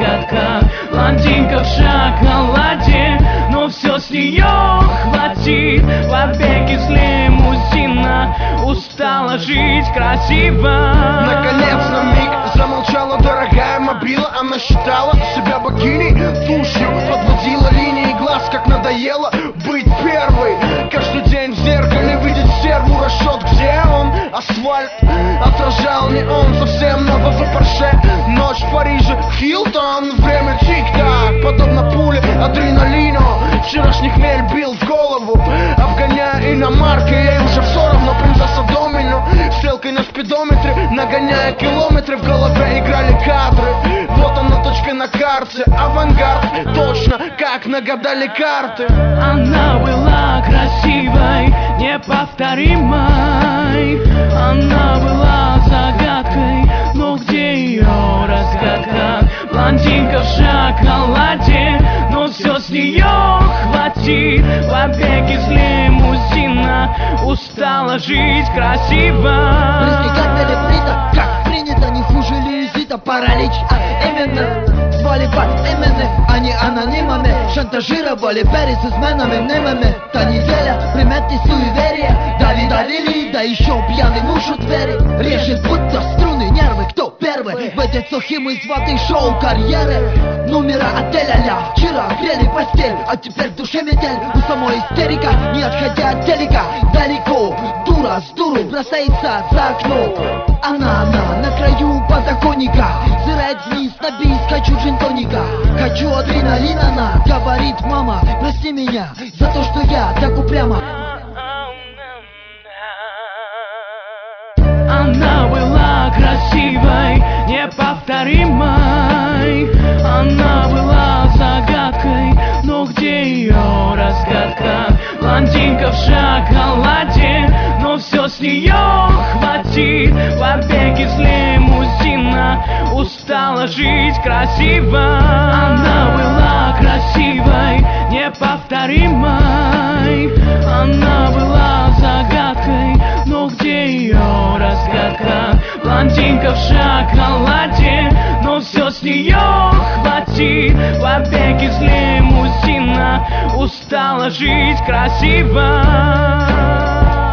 разгадка. Блондинка в шоколаде, но все с нее хватит. Побег из лимузина, устала жить красиво. Наконец на миг замолчала дорогая мобила. Она считала себя богиней, тушью подводила линии глаз, как надоело быть первой. Каждый день в зеркале видеть серву расчет, где он? Асфальт отражал не он, совсем нового Порше. Ночь в Париже, Хилтон, время тик-так, подобно пуле адреналину. Вчерашний хмель бил в голову, обгоняя иномарки. Ей уже все равно, принцесса Домино. Стрелкой на спидометре, нагоняя километры, в голове играли кадры. Вот она, точка на карте, авангард, точно как нагадали карты. Она была красивой, неповторимой. Она была загадкой, но где ее разгадка? Блондинка в шоколаде, но все с нее хватит. Побег из лимузина, устала жить красиво. Близкий капели плита, как принято, не хуже лизита. Паралич, именно звали под именем, а не анонимами. Шантажировали Перри с изменами мнимыми. Та неделя, приметы суеверия. Давили, да еще пьяный муж у двери. Режет будто струны, нервы, кто первый? В этой цохи мы с ватой шоу карьеры. Номера отеля ля, вчера грели постель, а теперь в душе метель. У самой истерика, не отходя от телека. Далеко, дура с дуру бросается за окно. Она на краю подоконника, взирает вниз на бис, хочу джин-тоника. Хочу адреналина, она говорит: мама, прости меня за то, что я так упрямо. Она была красивой, неповторимой. Она была загадкой, но где ее разгадка? Блондинка в шоколаде, но все с нее хватит. Побег из лимузина, устала жить красиво. Она была красивой, неповторимой. Она была загадкой, но где ее разгадка? Блондинка в шоколаде, но все с нее хватит. Побег из лимузина, устала жить красиво.